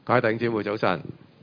各位弟兄姊妹早晨。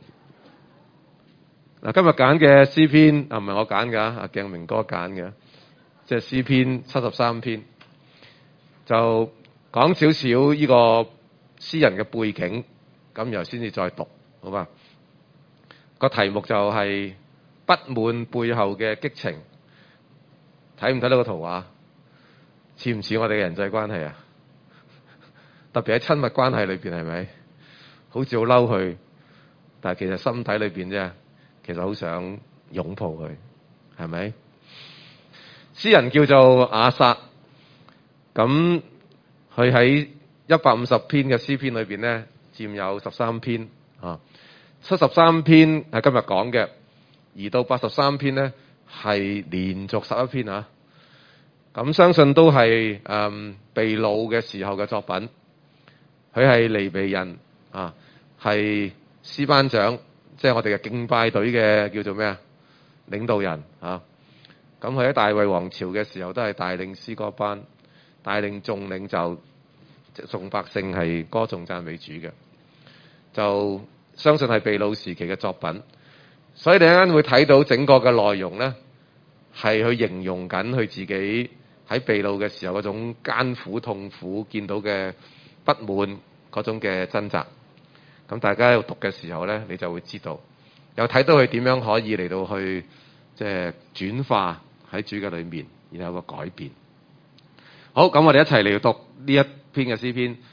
嗱，今日揀嘅詩篇唔係我揀㗎，阿鏡明哥揀嘅，即係詩篇73篇，就講少少呢個詩人嘅背景，咁然後先至再讀，好嘛？個題目就係不滿背後嘅激情，睇唔睇到個圖畫？似唔似我哋嘅人際關係啊？特別喺親密關係裏邊，係咪？好似好嬲佢，但係其實心底裏邊啫，其實好想擁抱佢，係咪？詩人叫做亞薩，咁佢喺150篇嘅詩篇裏邊咧，佔有13篇啊。73篇係今日講嘅，而到83篇咧係連續11篇啊。咁相信都係被擄嘅時候嘅作品。佢係尼比人啊，係詩班長，即係我哋嘅敬拜隊嘅叫做咩啊？領導人啊。咁佢喺大衛王朝嘅時候都係帶領詩歌班，帶領眾領袖，眾百姓係歌頌讚美主嘅。就相信係被擄時期嘅作品，所以你一陣間會睇到整個嘅內容咧，係去形容緊佢自己喺被擄嘅時候嗰種艱苦痛苦，見到嘅不滿嗰種嘅掙扎。咁大家喺度讀嘅時候咧，你就會知道，又睇到佢點樣可以嚟到去即係轉化喺主嘅裏面，然後有個改變。好，咁我哋一齊嚟讀呢一篇嘅詩篇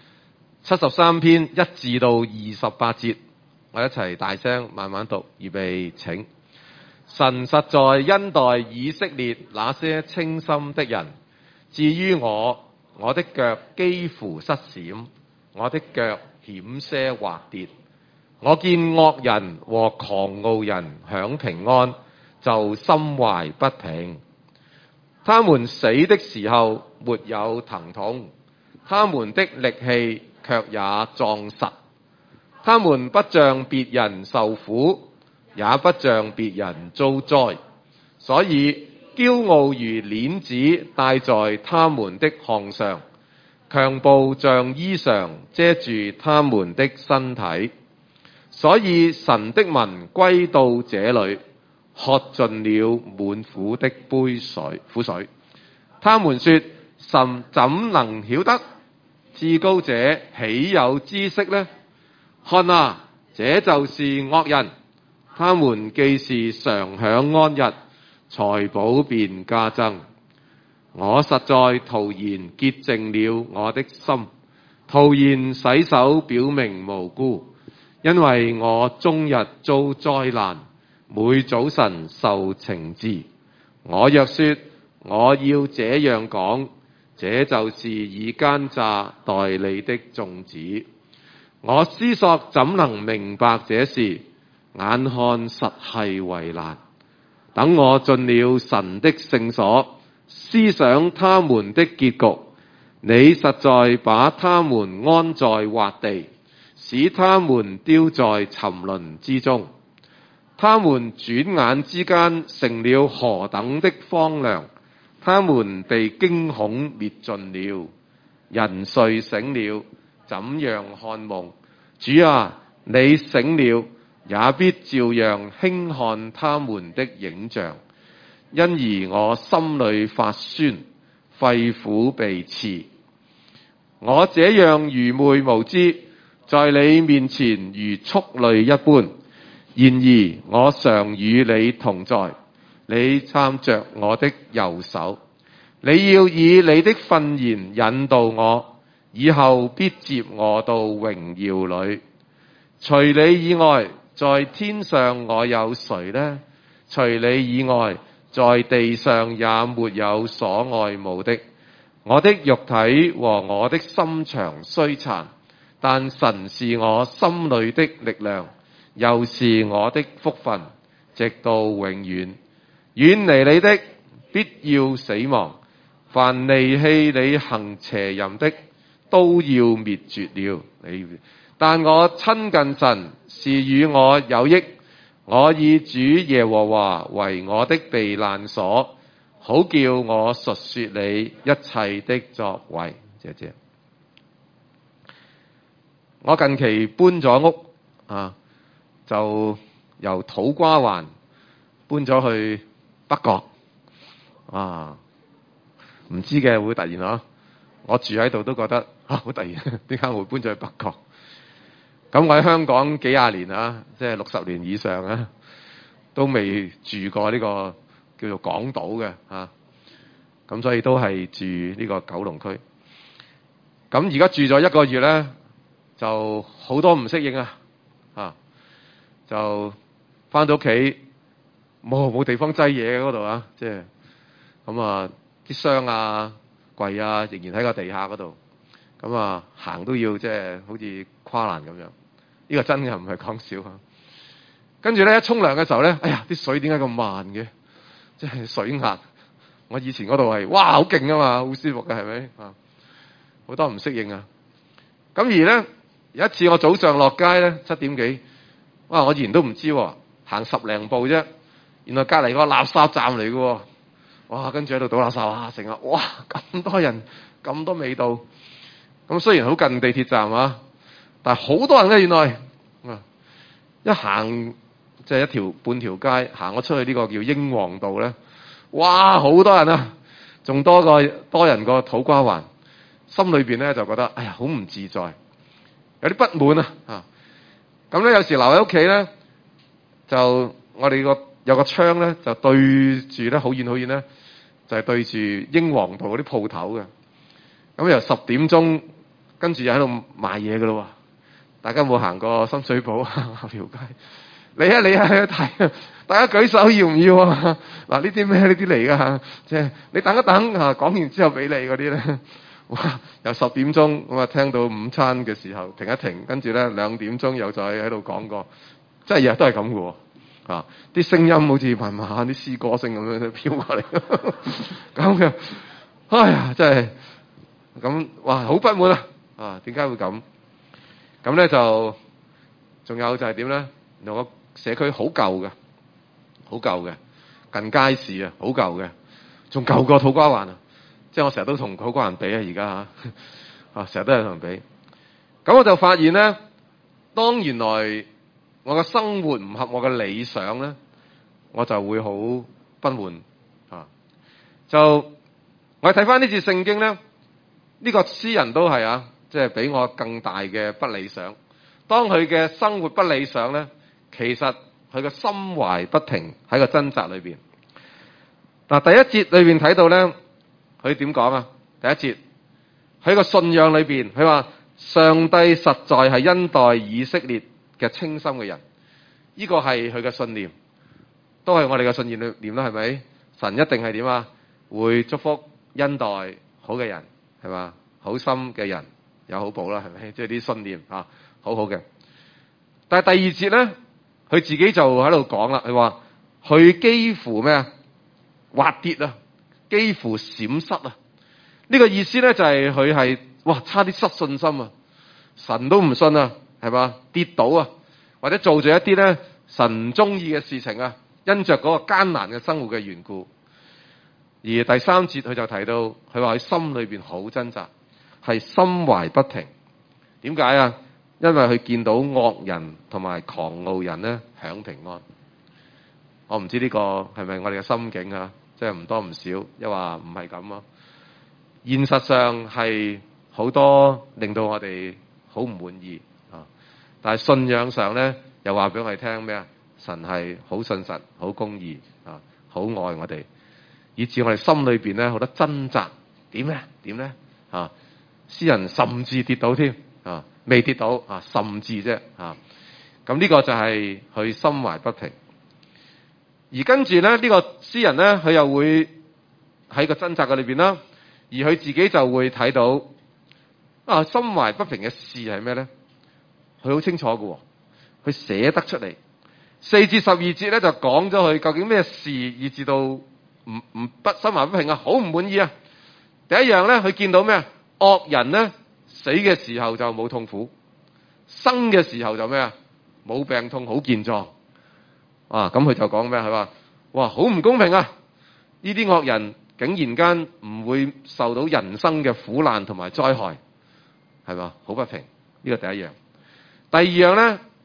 73篇1至到28節，我一齊大聲慢慢讀，預備請。神實在恩待以色列那些清心的人，至於我的腳幾乎失閃，我的腳險些滑跌。我見惡人和狂傲人享平安，就心懷不平。他們死的時候沒有疼痛，他們的力氣卻也壯實。他們不像別人受苦，也不像別人遭災，所以驕傲如鏈子戴在他們的項上，強暴像衣裳遮住他們的身體。所以神的民歸到這裏，喝盡了滿苦的苦水。他們說：神怎能曉得？至高者豈有知識呢？看啊，這就是惡人，他們既是常享安逸，財寶便加增。我實在徒然潔淨了我的心，徒然洗手表明無辜，因為我終日遭災難，每早晨受懲治。我若說我要這樣講，這就是以奸詐待你的眾子。我思索怎能明白這事，眼看實係為難。等我進了神的聖所，思想他們的結局，你實在把他們安在滑地，使他們丟在沉淪之中。他們轉眼之間成了何等的荒涼，他們被驚恐滅盡了。人睡醒了，怎樣看夢？主啊，你醒了，也必照樣輕看他們的影像。因而我心裏發酸，肺腑被刺。我這樣愚昧無知，在你面前如畜類一般。然而我常與你同在，你攙着我的右手。你要以你的訓言引導我，以後必接我到榮耀裏。除你以外，在天上我有誰呢？除你以外，在地上也沒有所愛慕的。我的肉體和我的心腸衰殘，但神是我心裏的力量，又是我的福分，直到永遠。遠離你的，必要死亡。凡離棄你行邪淫的，都要滅絕了。但我親近神，是與我有益。我以主耶和華為我的避難所，好叫我述說你一切的作為。謝謝。我近期搬咗屋， 就由土瓜灣搬咗去北角。唔知嘅會突然我住喺度都覺得好突然，點解會搬咗去北角？咁我喺香港幾廿年即係60年以上都未住過呢個叫做港島嘅咁所以都係住呢個九龍區。咁而家住咗1個月咧，就好多唔適應就翻到屋企冇地方擠嘢嗰度即係咁啲箱櫃仍然喺個地下嗰度，咁行都要即係好似跨欄咁樣。呢個真嘅唔係講笑跟住咧一沖涼嘅時候咧，哎呀啲水點解咁慢嘅？即係水壓。我以前嗰度係哇好勁啊嘛，好舒服嘅係咪好多唔適應咁而咧有一次我早上落街咧7點幾，我以前都唔知行10零步啫，原來隔離個垃圾站嚟嘅哇！跟住喺度倒垃圾成日哇咁多人咁多味道。咁雖然好近地鐵站但係好多人咧原來一行即係半條街行咗出去呢個叫英皇道咧，哇好多人仲多人過土瓜灣。心裏邊咧就覺得哎呀好唔自在，有啲不滿咁咧有時留喺屋企咧，就我哋有個窗咧就對住咧好遠好遠咧，就係對住英皇道嗰啲鋪頭嘅。咁由10點鐘跟住又喺度賣嘢㗎咯。大家有冇行過深水埗條街？你去睇，大家舉手要唔要嗱呢啲咩？呢啲嚟㗎即係你等一等講完之後俾你嗰啲咧。哇！由10點鐘咁聽到午餐嘅時候停一停，跟住咧2點鐘又再喺度講過，即係日日都係咁嘅喎。啲聲音好似慢慢啲詩歌聲咁樣飄過嚟，咁嘅，哎呀真係咁哇好不滿點解會咁？咁咧就仲有就係點咧？原來個社區好舊嘅，近街市好舊嘅，仲舊過土瓜灣即係我成日都同土瓜灣比而家成日都係同人比。咁我就發現咧，當原來我嘅生活唔合我嘅理想咧，我就會好不滿就我睇翻呢節聖經咧，呢個詩人都係即係比我更大嘅不理想。當佢嘅生活不理想咧，其實佢嘅心懷不平喺個掙扎裏邊。嗱，第一節裏邊睇到咧。佢點講第一節喺個信仰裏邊，佢話上帝實在係恩待以色列嘅清心嘅人，呢個係佢嘅信念，都係我哋嘅信念啦，係咪？神一定係點會祝福恩待好嘅人，係嘛？好心嘅人有好報啦，係咪？即係啲信念好好嘅。但係第二節咧，佢自己就喺度講啦，佢話佢幾乎滑跌幾乎閃失呢個意思咧就係佢係差啲失信心神都唔信係嘛？跌倒或者做咗一啲咧神唔中意嘅事情因着嗰個艱難嘅生活嘅緣故。而第3節佢就提到，佢話佢心裏邊好掙扎，係心懷不平。點解因為佢見到惡人同埋狂傲人咧享平安。我唔知呢個係咪我哋嘅心境即係唔多唔少，又話唔係咁現實上係好多令到我哋好唔滿意但係信仰上咧又話俾我哋聽咩神係好信實、好公義好愛我哋，以致我哋心裏邊咧好多掙扎。點咧詩人甚至跌倒添未跌倒甚至啫咁呢個就係佢心懷不平。而跟住咧，呢個詩人咧，佢又會喺個掙扎嘅裏邊啦，而佢自己就會睇到心懷不平嘅事係咩咧？佢好清楚嘅佢寫得出嚟。4至12節咧就講咗佢究竟咩事，以至到心懷不平好唔滿意第一樣咧，佢見到咩惡人咧死嘅時候就冇痛苦，生嘅時候就咩冇病痛，好健壯。咁佢就講咩？佢話哇，好唔公平呢啲惡人竟然間唔會受到人生嘅苦難同埋災害，係嘛？好不平。呢個第一樣。第二樣咧，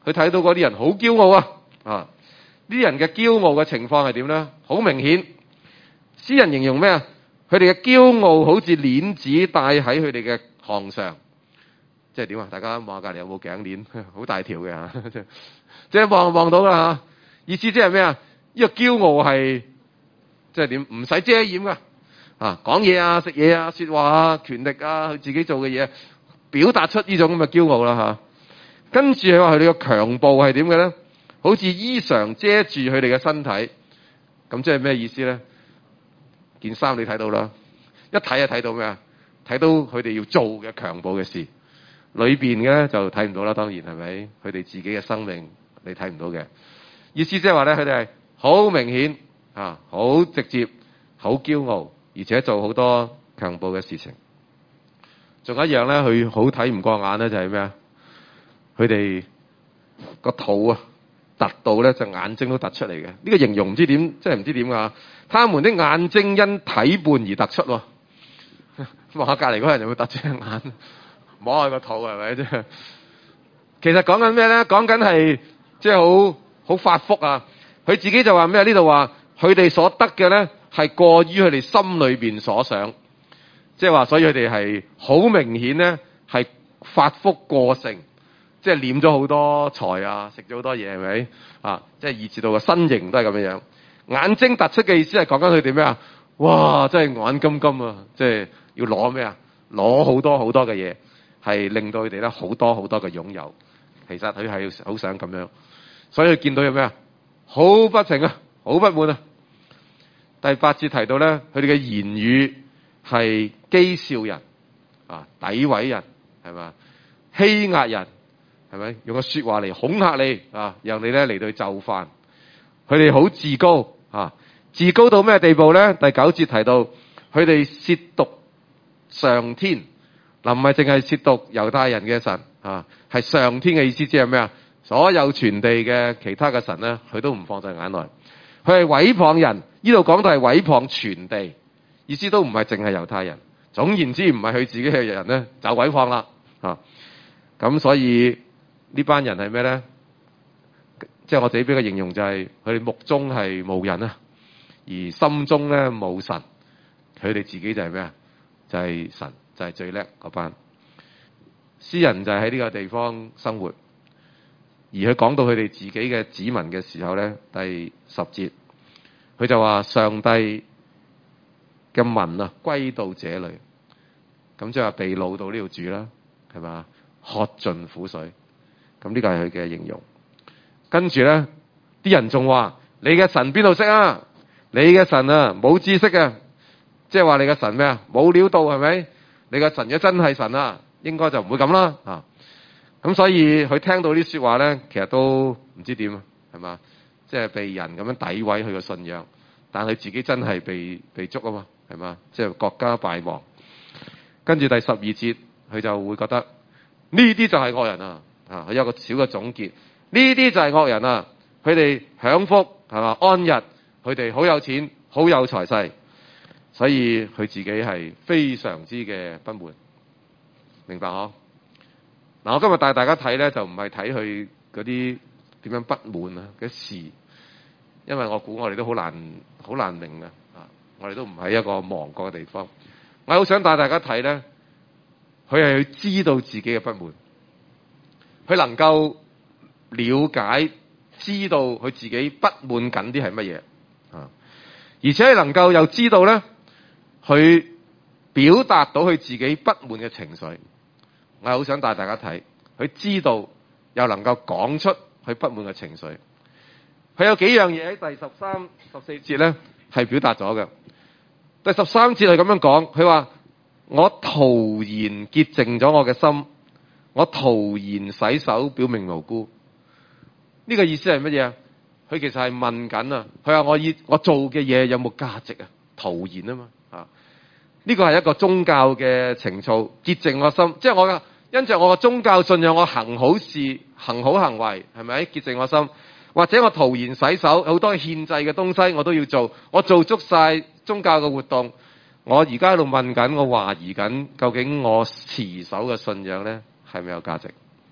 佢睇到嗰啲人好驕傲啊！呢啲人嘅驕傲嘅情況係點咧？好明顯，詩人形容咩啊？佢哋嘅驕傲好似鏈子戴喺佢哋嘅項上，即係點啊？大家望下隔離有冇頸鏈，好大條嘅嚇，即係望到啦嚇。意思即係咩啊？呢個驕傲係即係點？唔使遮掩噶啊！講嘢啊、食嘢啊、説話啊、權力啊，佢自己做嘅嘢，表達出呢種咁嘅驕傲啦嚇。跟住佢話佢哋嘅強暴係點嘅咧？好似衣裳遮住佢哋嘅身體，咁即係咩意思咧？件衫你睇到啦，一睇就睇到咩啊？睇到佢哋要做嘅強暴嘅事，裏邊嘅咧就睇唔到啦。當然係咪？佢哋自己嘅生命你睇唔到嘅意思，即係話咧，佢哋係好明顯啊，好直接，好驕傲，而且做好多強暴嘅事情。仲有一樣咧，佢好睇唔過眼咧，就係咩啊？佢哋個肚啊，突到咧，就眼睛都突出嚟嘅。呢個形容唔知點，即係唔知點㗎。他們的眼睛因體胖而突出喎。望下隔離嗰人就會突出隻眼，摸下個肚係咪？即係其實講緊咩咧？講緊係即係好發福啊！佢自己就話咩？呢度話佢哋所得嘅咧係過於佢哋心裏邊所想，即係話所以佢哋係好明顯咧係發福過盛。即係斂咗好多財啊，食咗好多嘢係咪啊？即係以至到個身形都係咁樣樣。眼睛突出嘅意思係講緊佢哋咩啊？哇！真係眼金金啊！即係要攞咩啊？攞好多好多嘅嘢，係令到佢哋咧好多好多嘅擁有。其實佢係好想咁樣，所以佢見到有咩啊？好不情啊，好不滿啊！第8節提到咧，佢哋嘅言語係譏笑人啊，詆毀人係嘛，欺壓人。係咪用個說話嚟恐嚇你啊？讓你咧嚟到就範。佢哋好自高啊！自高到咩地步咧？第9節提到佢哋褻瀆上天，嗱唔係淨係褻瀆猶太人嘅神啊，係上天嘅意思，即係咩啊？所有全地嘅其他嘅神咧，佢都唔放在眼內。佢係毀謗人，呢度講到係毀謗全地，意思都唔係淨係猶太人。總言之，唔係佢自己嘅人咧，就毀謗啦啊！咁所以呢班人係咩咧？即係我自己俾個形容就係佢哋目中係無人啊，而心中咧冇神。佢哋自己就係咩啊？就係神，就係最叻嗰班。詩人就係喺呢個地方生活，而佢講到佢哋自己嘅子民嘅時候咧，第10節佢就話上帝嘅民啊歸到這裏，咁即係話被擄到呢度住啦，係嘛？喝盡苦水。咁呢個係佢嘅形容。跟住咧，啲人仲話：你嘅神邊度識啊？你嘅神啊，冇知識啊！即係話你嘅神咩啊？冇料到係咪？你嘅神嘅真係神啊，應該就唔會咁啦啊！咁所以佢聽到啲說話咧，其實都唔知點啊，係嘛？即係被人咁樣詆毀佢嘅信仰，但係自己真係被捉啊嘛，係嘛？即係國家敗亡。跟住第12節，佢就會覺得呢啲就係惡人啊！啊，佢有個小嘅總結，呢啲就係惡人啊！佢哋享福係嘛，安逸，佢哋好有錢，好有財勢，所以佢自己係非常之嘅不滿，明白嗬？嗱，我今日帶大家睇咧，就唔係睇佢嗰啲點樣不滿啊嘅事，因為我估我哋都好難明啊！我哋都唔喺一個亡國嘅地方，我好想帶大家睇咧，佢係去知道自己嘅不滿。佢能夠了解、知道佢自己不滿緊啲係乜嘢啊？而且能夠又知道咧，佢表達到佢自己不滿嘅情緒。我係好想帶大家睇，佢知道又能夠講出佢不滿嘅情緒。佢有幾樣嘢喺第13、14節咧係表達咗嘅。第13節係咁樣講，佢話：我徒然潔淨咗我嘅心。我徒然洗手，表明無辜。呢個意思係乜嘢啊？佢其實係問緊啊。佢話我做嘅嘢有冇價值啊？徒然啊嘛啊！呢個係一個宗教嘅情操，潔淨我心，即係我因着我嘅宗教信仰，我行好事、行好行為，係咪潔淨我心？或者我徒然洗手，好多獻祭嘅東西我都要做，我做足晒宗教嘅活動。我而家喺度問緊，我懷疑緊，究竟我持守嘅信仰咧？係咪有價值？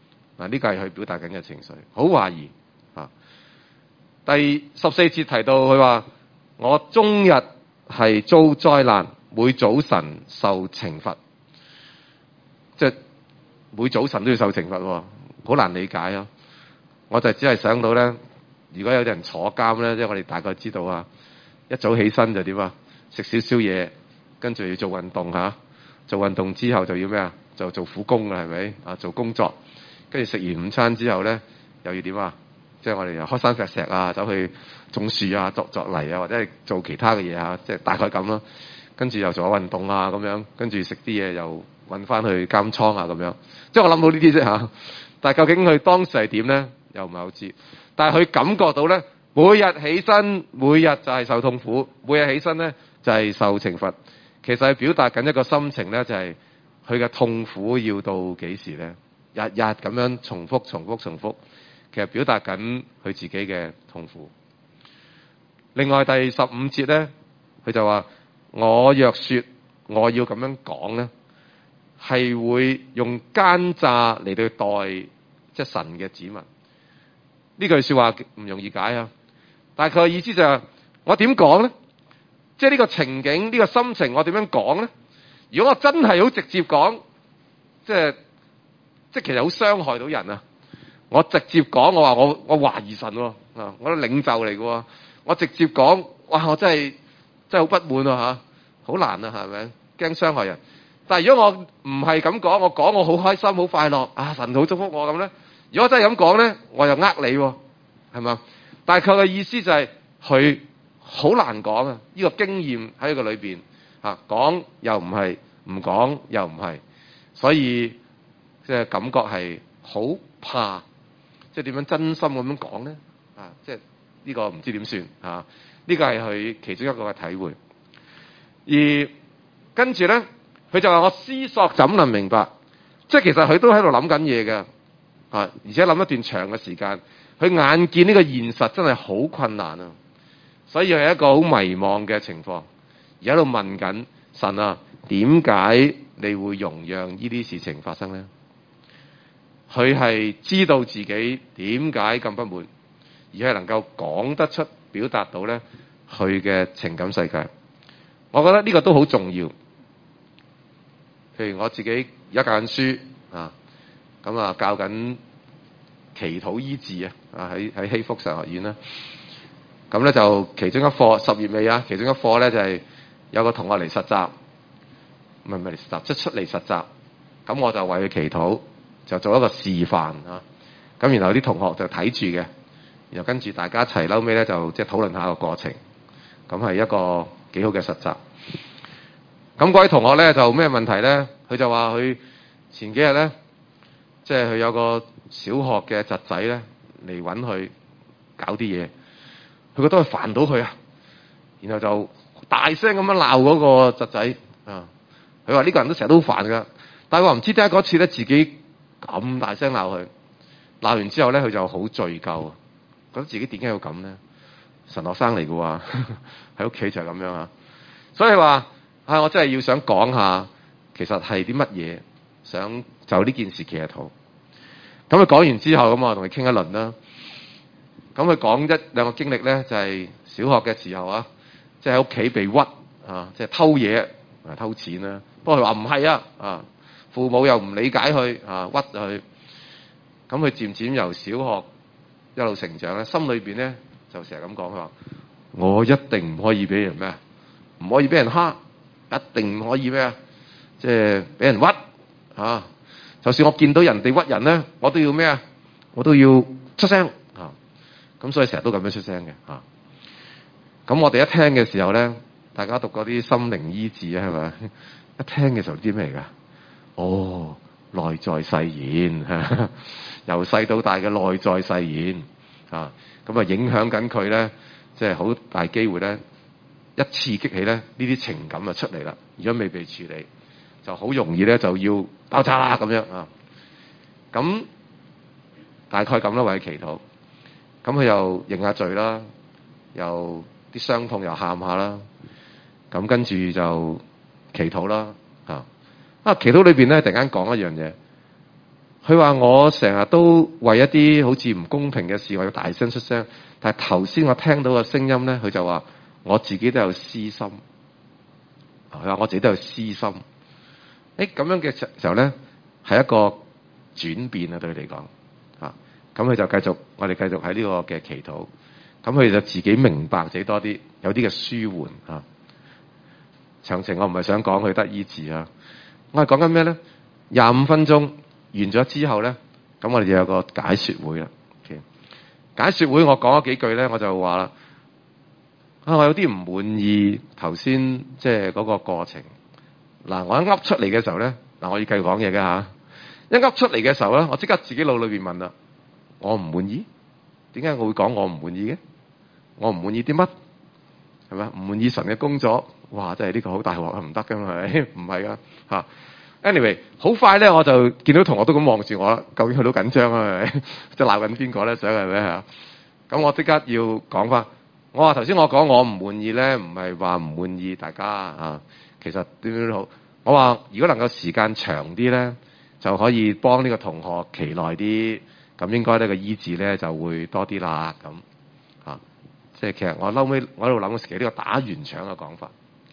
啊，呢個係佢表達緊嘅情緒，好懷疑啊。第14節提到佢話：我終日係遭災難，每早晨受懲罰，即係每早晨都要受懲罰喎，好難理解啊！我就只係想到咧，如果有啲人坐監咧，即係我哋大概知道啊，一早起身就點啊，食少少嘢，跟住要做運動嚇，做運動之後就要咩啊？就做苦工啦，係咪啊？做工作，跟住食完午餐之後咧，又要點啊？即係我哋又開山劈石啊，走去種樹啊，作泥啊，或者係做其他嘅嘢啊，即係大概咁咯。跟住又做下運動啊，咁樣跟住食啲嘢又運翻去監倉啊，咁樣。即係我諗到呢啲啫嚇。但係究竟佢當時係點咧？又唔係好知。但係佢感覺到咧，每日起身，每日就係受痛苦，每日起身咧就係受懲罰。其實係表達緊一個心情咧，就係佢嘅痛苦要到幾時咧？日日咁樣重複。其實表達緊佢自己嘅痛苦。另外第15節咧，佢就話：我若說我要咁樣講咧，係會用奸詐嚟對待即係神嘅子民。呢句說話唔容易解啊！但係佢嘅意思就係：我點講咧？即係呢個情景、呢個心情，我點樣講咧？如果我真係好直接講，即係其實好傷害到人啊！我直接講，我話我懷疑神喎，啊，我都領袖嚟嘅喎，我直接講，哇，我真係好不滿啊嚇，好難啊，係咪？驚傷害人。但係如果我唔係咁講，我講我好開心、好快樂，啊，神好祝福我咁咧。如果真係咁講咧，我又呃你喎，係嘛？但係佢嘅意思就係佢好難講啊！呢個經驗喺佢裏邊嚇，講又唔係，唔講又唔係，所以即係感覺係好怕。即係點樣真心咁樣講咧？啊，即係呢個唔知點算啊？呢個係佢其中一個嘅體會。而跟住咧，佢就話：我思索怎能明白？即係其實佢都喺度諗緊嘢嘅啊，而且諗一段長嘅時間。佢眼見呢個現實真係好困難啊，所以係一個好迷茫嘅情況，而喺度問緊神啊，點解你會容讓呢啲事情發生咧？佢係知道自己點解咁不滿，而係能夠講得出、表達到咧佢嘅情感世界。我覺得呢個都好重要。譬如我自己而家教緊書啊，咁啊教緊祈禱醫治啊，喺希福神學院啦。咁咧就其中一課10月尾啊，其中一課咧就係有個同學嚟實習，唔係嚟實習，即係出嚟實習。咁我就為佢祈禱。就做一個示範啊，咁然後啲同學就睇住嘅，然後跟住大家一齊，後尾咧就即係討論下個過程，咁係一個幾好嘅實習。咁嗰位同學咧就咩問題咧？佢就話佢前幾日咧，即係佢有個小學嘅侄仔咧嚟揾佢搞啲嘢，佢覺得佢煩到佢啊，然後就大聲咁樣鬧嗰個侄仔啊。佢話呢個人都成日都好煩噶，但係話唔知點解嗰次咧自己咁大聲鬧佢，鬧完之後咧，佢就好罪疚，覺得自己點解要咁咧？神學生嚟嘅喎，喺屋企就係咁樣啊。所以話我真係要想講下，其實係啲乜嘢，想就呢件事祈禱。咁佢講完之後，咁我同佢傾一輪啦。咁佢講一兩個經歷咧，就係小學嘅時候啊，即係喺屋企被屈啊，即係偷嘢偷錢啦。不過佢話唔係啊。父母又唔理解佢啊，屈佢，咁佢漸漸由小學一路成長咧，心裏邊咧就成日咁講，佢話：我一定唔可以俾人咩，唔可以俾人蝦，一定唔可以咩啊，即係俾人屈啊！就算我見到人哋屈人咧，我都要咩啊？我都要出聲啊！咁所以成日都咁樣出聲嘅啊！咁我哋一聽嘅時候咧，大家讀嗰啲心靈醫治啊，係咪？一聽嘅時候知咩嚟㗎？哦，內在誓言，由細到大嘅內在誓言啊，咁啊影響緊佢咧，即係好大機會咧，一刺激起咧呢啲情感就出嚟啦。如果未被處理，就好容易咧就要爆炸啦咁樣啊。咁大概咁啦，為佢祈禱。咁佢又認下罪啦，又啲傷痛又喊下啦。咁跟住就祈禱啦。祈禱裏邊咧，突然間講一樣嘢， 佢話我成日都為一啲好似唔公平嘅事，我要大聲出聲。但係頭先我聽到嘅聲音咧，佢就話我自己都有私心。佢話我自己都有私心。咁樣嘅時候咧，係一個轉變啊，對佢嚟講啊。咁佢就繼續，我哋繼續喺呢個嘅祈禱。咁佢就自己明白自己多啲，有啲嘅舒緩啊。詳情我唔係想講佢得醫治啊。我係講緊咩咧？25分鐘完咗之後咧，咁我哋就有個解說會啦。解說會我講咗幾句咧，我就話啦，我有啲唔滿意頭先即係嗰個過程。嗱，我一噏出嚟嘅時候咧，嗱，我要繼續講嘢嘅吓。一噏出嚟嘅時候咧，我即刻自己腦裏邊問啦，我唔滿意？點解我會講我唔滿意嘅？我唔滿意啲乜？係咪？唔滿意神嘅工作？哇！真係呢個好大鑊啊，唔得噶嘛，係咪？唔係噶吓。Anyway， 好快咧，我就見到同學都咁望住我啦。究竟佢都緊張啊？係咪？即係鬧緊邊個咧？想係咪嚇？咁我即刻要講翻。我話頭先我講我唔滿意咧，唔係話唔滿意大家啊。其實點樣都好。我話如果能夠時間長啲咧，就可以幫呢個同學期耐啲。咁應該呢個醫治咧就會多啲啦。咁啊，即係其實我嬲尾我喺度諗嘅時期，呢個打圓場嘅講法。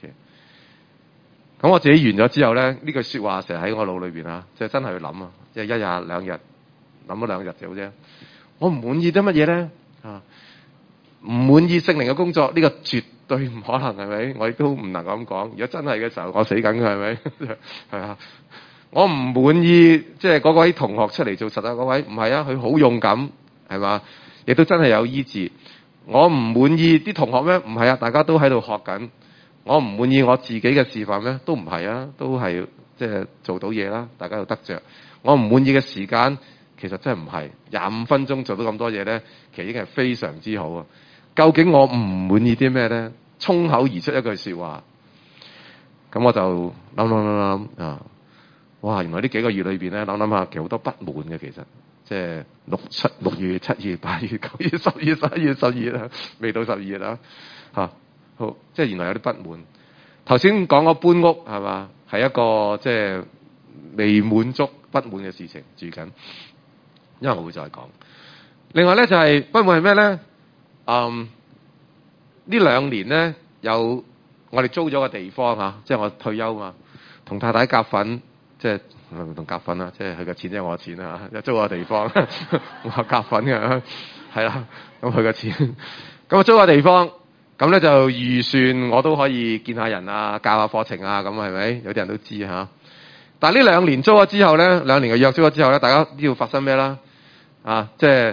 咁我自己完咗之後咧，呢句說話成日喺我腦裏邊啊，即係真係去諗啊，即係一日兩日諗咗2日就好啫。我唔滿意啲乜嘢咧？啊，唔滿意聖靈嘅工作，呢個絕對唔可能，係咪？我亦都唔能夠咁講。如果真係嘅時候，我死緊嘅，係咪？係啊，我唔滿意即係嗰位同學出嚟做實習嗰位，唔係啊，佢好勇敢，係嘛？亦都真係有醫治。我唔滿意啲同學咩？唔係啊，大家都喺度學緊。我唔滿意我自己嘅示範咩？都唔係啊，都係即係做到嘢啦，大家都得着。我唔滿意嘅時間，其實真係唔係25分鐘做到咁多嘢咧，其實已經係非常之好啊。究竟我唔滿意啲咩咧？衝口而出一句說話，咁我就諗啊，哇！原來呢幾個月裏邊咧，諗下其實好多不滿嘅，其實即係6月、7月、8月、9月、10月、11月、12月啦，未到12月啦嚇。好，即係原來有啲不滿。頭先講個搬屋係嘛，係一個即係未滿足不滿嘅事情住緊。因為我會再講。另外咧就係不滿係咩咧？呢2年咧有我哋租咗個地方嚇，即係我退休嘛，同太太夾份，即係同夾份啦，即係佢嘅錢即係我嘅錢啦嚇，租個地方我夾份嘅，係啦，咁佢嘅錢，咁我租個地方。咁咧就預算我都可以見下人啊，教下課程啊，咁係咪？有啲人都知嚇。但係呢2年租咗之後咧，2年嘅約租咗之後咧，大家知道發生咩啦？啊，即係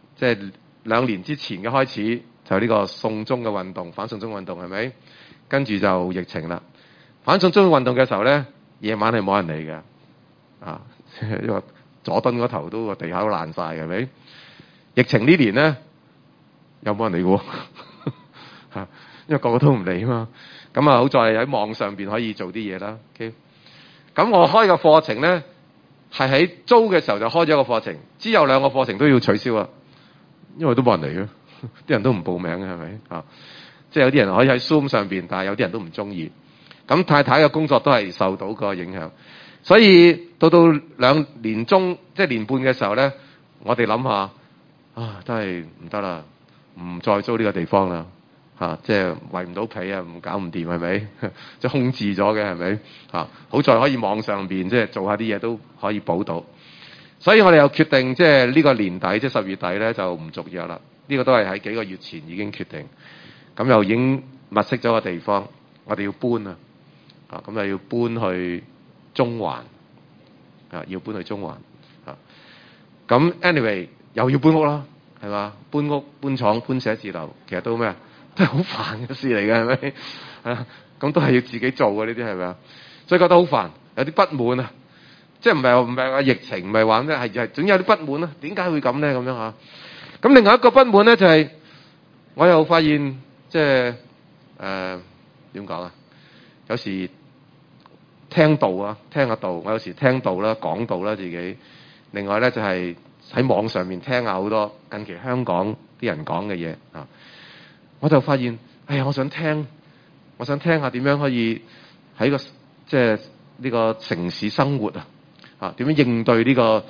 2年之前嘅開始就呢個送中嘅運動，反送中運動係咪？跟住就疫情啦。反送中運動嘅時候咧，夜晚係冇人嚟嘅，啊，因為佐敦嗰頭都個地下都爛晒嘅，係咪？疫情呢年咧又冇人嚟嘅喎。因為個個都唔嚟啊嘛，咁啊好在喺網上邊可以做啲嘢啦。OK，咁我開個課程咧，係喺租嘅時候就開咗一個課程，之後2個課程都要取消啊，因為都冇人嚟嘅，啲人都唔報名嘅，係咪啊？即係有啲人可以喺 Zoom 上邊，但係有啲人都唔中意。咁太太嘅工作都係受到個影響，所以到2年中即係年半嘅時候咧，我哋諗下啊，真係唔得啦，唔再租呢個地方啦。即係圍唔到皮啊，唔搞唔掂係咪？即係空置咗嘅係咪？好在可以網上邊即係做下啲嘢都可以補到，所以我哋又決定即係呢個年底即係10月底咧就唔續約啦。呢個都係喺幾個月前已經決定，咁又已經物色咗個地方，我哋要搬啊，咁又要搬去中環，要搬去中環，咁 anyway 又要搬屋啦，係嘛？搬屋、搬廠、搬寫字樓，其實都咩？都係好煩嘅事嚟嘅，係咪？咁都係要自己做嘅呢啲係咪啊？所以覺得好煩，有啲不滿啊！即係唔係話疫情，唔係話咩，係總有啲不滿啊！點解會咁咧？咁樣嚇。咁另外一個不滿咧就係，我又發現即係點講啊？有時聽道啊，聽下道，我有時聽道啦，講道啦自己。另外咧就係喺網上面聽下好多近期香港啲人講嘅嘢啊。我就發現，哎呀，我想聽下點樣可以喺個即係呢個城市生活啊，點樣應對呢個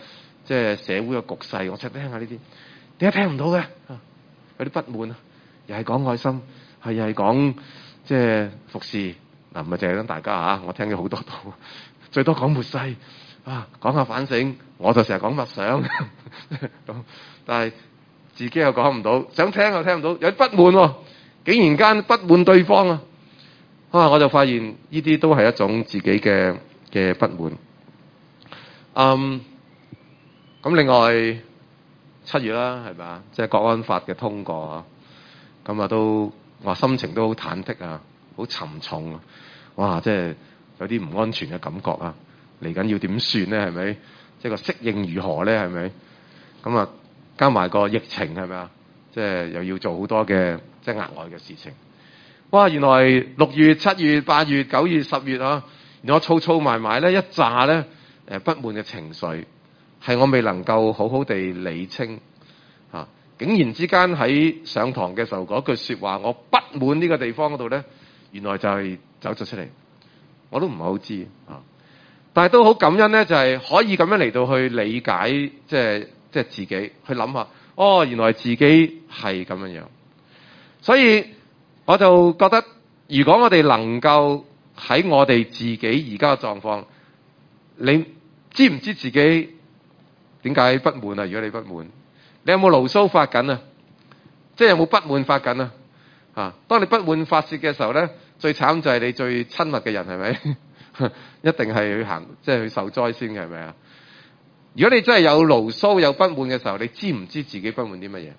即係社會嘅局勢，我想聽下呢啲。點解聽唔到嘅？有啲不滿啊，又係講愛心，又係講即係服侍。嗱，唔係淨係等大家嚇，我聽咗好多度，最多講末世啊，講下反省，我就成日講默想，但係自己又講唔到，想聽又聽唔到，有啲不滿喎，竟然間不滿對方啊！我就發現呢啲都係一種自己嘅不滿。咁另外7月啦，係咪啊？即係國安法嘅通過啊，咁都話心情都好忐忑啊，好沉重啊！哇，即係有啲唔安全嘅感覺啊！嚟緊要點算咧？係咪？即係個適應如何咧？係咪？咁啊，加埋個疫情係咪啊？即係又要做好多嘅即係額外嘅事情。哇！原來6月、7月、8月、9月、10月啊，原來我儲埋咧一紮咧不滿嘅情緒，係我未能夠好好地理清嚇。竟然之間喺上堂嘅時候嗰句説話，我不滿呢個地方嗰度咧，原來就係走咗出嚟，我都唔係好知啊。但係都好感恩咧，就係可以咁樣嚟到去理解，即係自己去諗下，原來自己係咁樣樣。所以我就覺得，如果我哋能夠喺我哋自己而家嘅狀況，你知唔知自己點解不滿啊？如果你不滿，你有冇牢騷發緊啊？即係有冇不滿發緊啊？當你不滿發泄嘅時候咧，最慘就係你最親密嘅人，係咪？一定係去行，即係去受災先嘅，係咪啊？如果你真係有牢騷有不滿嘅時候，你知唔知自己不滿啲乜嘢？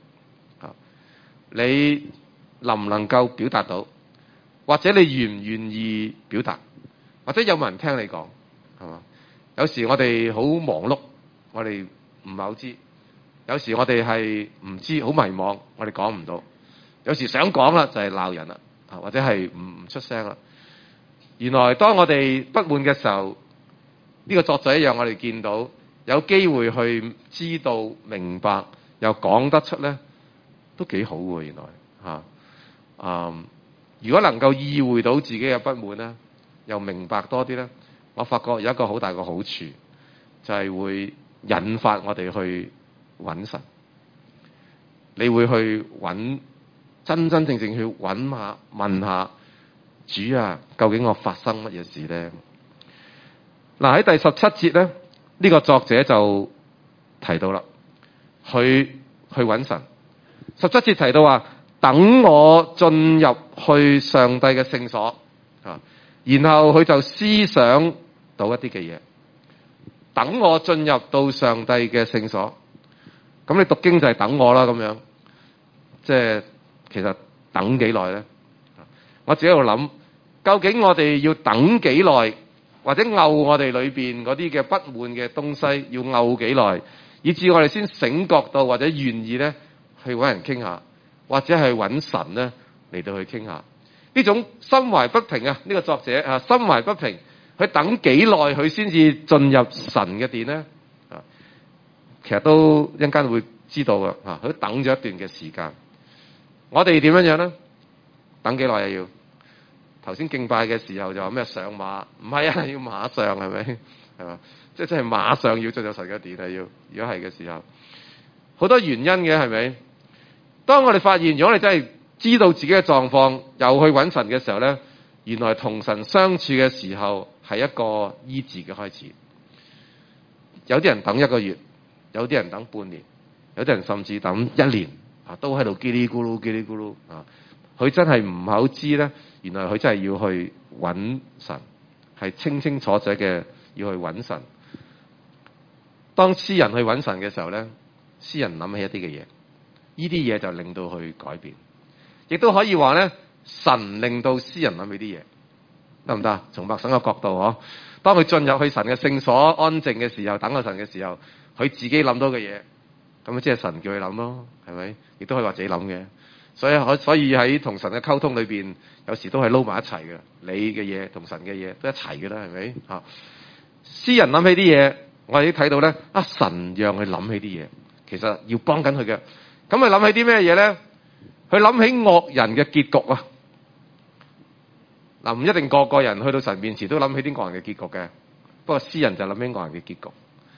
你能唔能夠表達到？或者你願唔願意表達？或者有冇人聽你講？係嘛？有時我哋好忙碌，我哋唔係好知；有時我哋係唔知，好迷茫，我哋講唔到；有時想講啦，就係鬧人啦，或者係唔出聲啦。原來當我哋不滿嘅時候，呢個作者讓我哋見到有機會去知道、明白，又講得出咧，都幾好喎。原來如果能夠意會到自己嘅不滿咧，又明白多啲咧，我發覺有一個好大嘅好處，就係會引發我哋去揾神。你會去揾真正去揾下、問下主啊，究竟我發生乜嘢事咧？嗱，喺第17節咧，呢個作者就提到啦，去揾神。17節提到話，等我進入去上帝嘅聖所啊，然後佢就思想到一啲嘅嘢。等我進入到上帝嘅聖所，咁你讀經就係等我啦，咁樣，即係其實等幾耐咧？我自己喺度諗，究竟我哋要等幾耐，或者漚我哋裏邊嗰啲嘅不滿嘅東西，要漚幾耐，以至我哋先醒覺到或者願意咧去揾人傾下，或者係揾神咧嚟到去傾下。呢種心懷不平啊，呢個作者啊心懷不平，佢等幾耐佢先至進入神嘅殿咧？其實都一陣間會知道嘅啊，佢都等咗一段嘅時間。我哋點樣咧？等幾耐啊？要頭先敬拜嘅時候就話咩上馬？唔係啊，要馬上，係咪？係嘛？即係馬上要進入神嘅殿啊！要如果係嘅時候，好多原因嘅，係咪？當我哋發現，如果你真係知道自己嘅狀況，又去揾神嘅時候咧，原來同神相處嘅時候係一個醫治嘅開始。有啲人等1個月，有啲人等半年，有啲人甚至等1年啊，都喺度嘰哩咕嚕嘰哩咕嚕啊！佢真係唔係好知咧，原來佢真係要去揾神，係清清楚楚嘅要去揾神。當詩人去揾神嘅時候咧，詩人諗起一啲嘅嘢，呢啲嘢就令到佢改變，亦都可以話咧，神令到詩人諗起啲嘢，得唔得？從默想嘅角度嗬，當佢進入去神嘅聖所安靜嘅時候，等候神嘅時候，佢自己諗到嘅嘢，咁即係神叫佢諗咯，係咪？亦都可以話自己諗嘅。所以喺同神嘅溝通裏邊，有時都係撈埋一齊嘅。你嘅嘢同神嘅嘢都一齊嘅啦，係咪？嚇！詩人諗起啲嘢，我哋都睇到咧。神讓佢諗起啲嘢，其實要幫緊佢嘅。咁佢諗起啲咩嘢咧？佢諗起惡人嘅結局啊！嗱，唔一定個個人去到神面前都諗起啲惡人嘅結局嘅。不過詩人就諗起惡人嘅結局。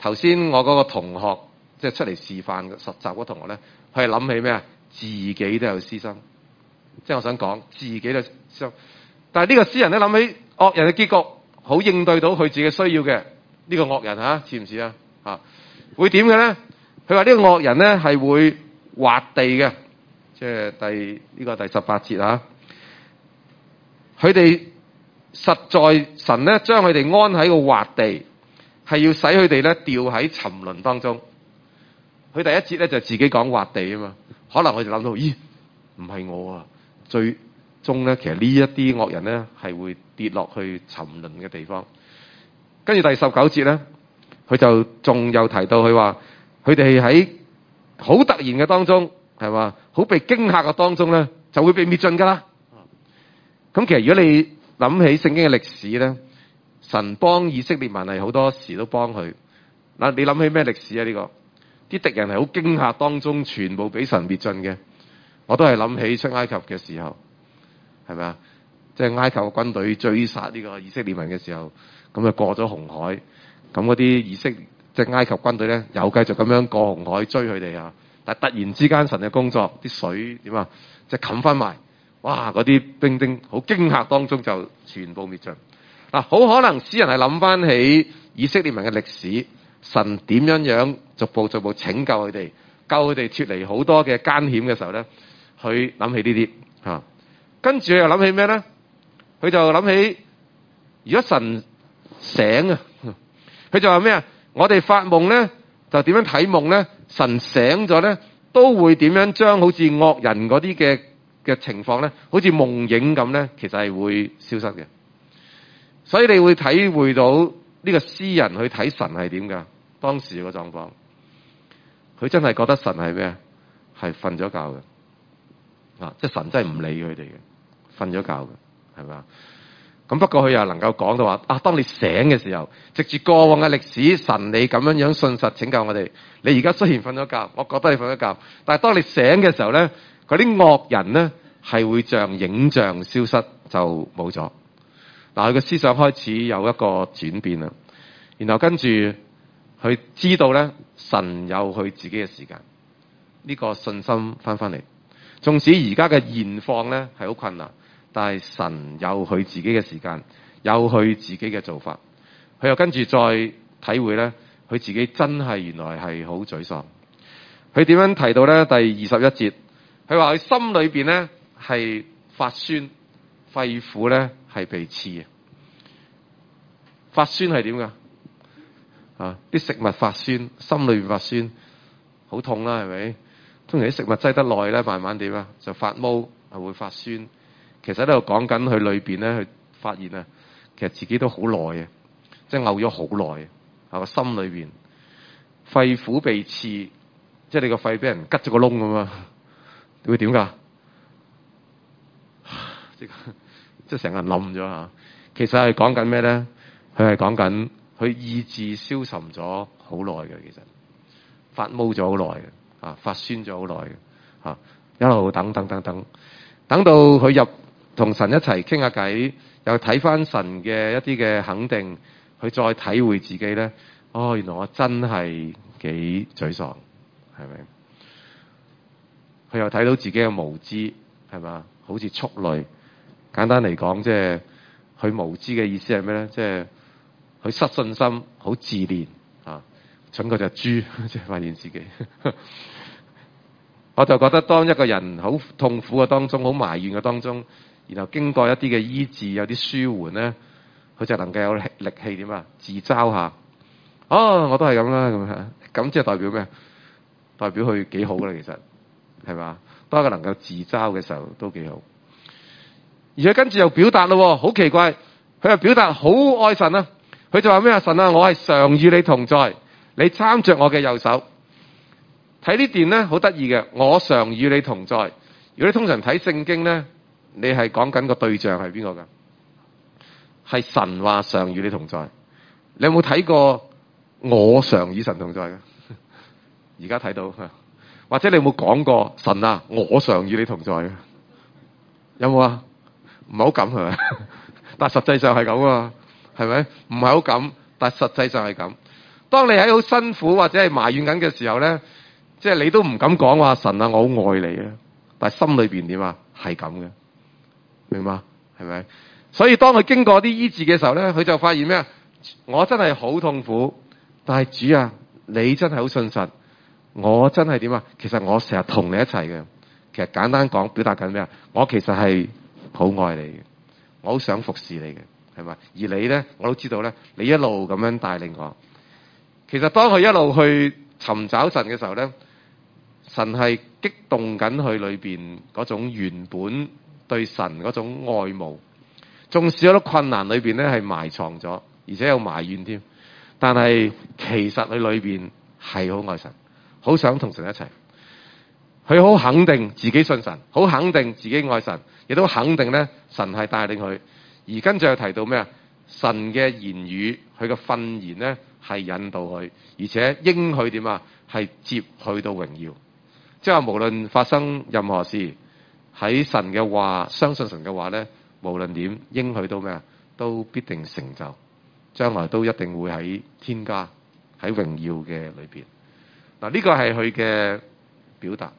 頭先我嗰個同學，即係出嚟示範嘅實習嗰同學咧，佢係諗起咩啊？自己都有私心，即係我想講自己都有私心。但係呢個詩人咧諗起惡人嘅結局，好應對到佢自己需要嘅呢個惡人嚇，似唔似啊？嚇會點嘅咧？佢話呢個惡人咧係會挖地嘅，即係第18節嚇。佢哋實在神咧將佢哋安喺個挖地，係要使佢哋咧掉喺沉淪當中。佢第一節咧就自己講挖地啊嘛，可能佢就諗到，咦，唔係我啊，最終咧其實呢一啲惡人咧係會跌落去沉淪嘅地方。跟住第19節咧，佢就仲有提到佢話，佢哋喺好突然嘅當中，係嘛，好被驚嚇嘅當中咧，就會被滅盡噶啦。咁其實如果你諗起聖經嘅歷史咧，神幫以色列民係好多時都幫佢。嗱，你諗起咩歷史啊？呢個啲敵人係好驚嚇當中，全部俾神滅盡嘅。我都係諗起出埃及嘅時候，係咪啊？即係埃及嘅軍隊追殺呢個以色列民嘅時候，咁就過咗紅海，咁嗰啲即係埃及軍隊咧，又繼續咁樣過紅海追佢哋啊！但係突然之間神嘅工作，啲水點啊，即係冚翻埋。哇！嗰啲兵丁好驚嚇當中就全部滅盡。嗱，好可能詩人係諗翻起以色列民嘅歷史，神點樣逐步拯救佢哋，救佢哋脫離好多嘅艱險嘅時候咧，佢諗起呢啲嚇。跟住又諗起咩咧？佢就諗起如果神醒啊，佢就話咩啊？我哋發夢咧就點樣睇夢咧？神醒咗咧都會點樣將好似惡人嗰啲嘅情況咧，好似夢影咁咧，其實係會消失嘅。所以你會體會到呢個詩人去睇神係點㗎？當時個狀況，佢真係覺得神係咩？係瞓咗覺嘅，即係神真係唔理佢哋嘅，瞓咗覺嘅，係咪啊？咁不過佢又能夠講到話，當你醒嘅時候，藉住過往嘅歷史，神你咁樣信實拯救我哋。你而家雖然瞓咗覺，我覺得你瞓咗覺，但係當你醒嘅時候咧，嗰啲惡人咧係會像影像消失，就冇咗。嗱，佢嘅思想開始有一個轉變啦，然後跟住佢知道咧，神有佢自己嘅時間，呢個信心翻嚟。縱使而家嘅現況咧係好困難，但係神有佢自己嘅時間，有佢自己嘅做法。佢又跟住再體會咧，佢自己真係原來係好沮喪。佢點樣提到咧？第21節，佢話佢心裏邊咧係發酸，肺腑咧係被刺。發酸係點噶？啲食物發酸，心裏邊發酸，好痛啦，係咪？通常啲食物擠得耐咧，慢慢點啊，就發毛，係會發酸。其實喺度講緊佢裏邊咧，佢發現啊，其實自己都好耐嘅，即係嘔咗好耐啊個心裏邊，肺腑被刺，即係你個肺俾人吉咗個窿咁啊，會點噶？即係成個人冧咗嚇。其實係講緊咩咧？佢係講緊佢意志消沉咗好耐嘅，其實發毛咗好耐嘅，發酸咗好耐嘅，一路等到佢入同神一齊傾下偈，又睇翻神嘅一啲嘅肯定，佢再體會自己咧，原來我真係幾沮喪，係咪？佢又睇到自己嘅無知，係嘛？好似畜類。簡單嚟講，即係佢無知嘅意思係咩咧？即係佢失信心，好自戀蠢過隻豬，即係發現自己。我就覺得當一個人好痛苦嘅當中，好埋怨嘅當中，然後經過一啲嘅醫治，有啲舒緩咧，佢就能夠有力氣點啊？自嘲下，我都係咁啦，咁即係代表咩？代表佢幾好啦，其實係嘛？當一個能夠自嘲嘅時候，都幾好。而且跟住又表達咯，好奇怪，佢又表達好愛神啊！佢就話咩啊？神啊，我係常與你同在，你參着我嘅右手。睇呢段咧好得意嘅，我常與你同在。如果你通常睇聖經咧，你係講緊個對象係邊個噶？係神話常與你同在。你有冇睇過我常與神同在嘅？而家睇到，或者你有冇講過神啊，我常與你同在嘅？有冇啊？唔係好敢係咪？但係實際上係咁啊，係咪？唔係好敢，但係實際上係咁。 當你喺好辛苦或者係埋怨緊嘅時候咧，即係你都唔敢講話神啊，我好愛你啊，但係心裏邊點啊？係咁嘅，明嘛？係咪？所以當佢經過啲醫治嘅時候咧，佢就發現咩啊？我真係好痛苦，但係主啊，你真係好信實，我真係點啊？其實我成日同你一齊嘅。其實簡單講，表達緊咩啊？我其實係好愛你嘅，我好想服侍你嘅，係咪？而你咧，我都知道咧，你一路咁樣帶領我。其實當佢一路去尋找神嘅時候咧，神係激動緊佢裏邊嗰種原本對神嗰種愛慕。縱使有啲困難裏邊咧係埋藏咗，而且有埋怨添，但係其實佢裏邊係好愛神，好想同神一齊。佢好肯定自己信神，好肯定自己愛神，亦都肯定咧神係帶領佢。而跟住又提到咩啊？神嘅言語，佢嘅訓言咧係引導佢，而且應許點啊？係接去到榮耀。即係話無論發生任何事，喺神嘅話，相信神嘅話咧，無論點應許到咩啊？都必定成就，將來都一定會喺天家喺榮耀嘅裏邊。嗱，呢個係佢嘅表達。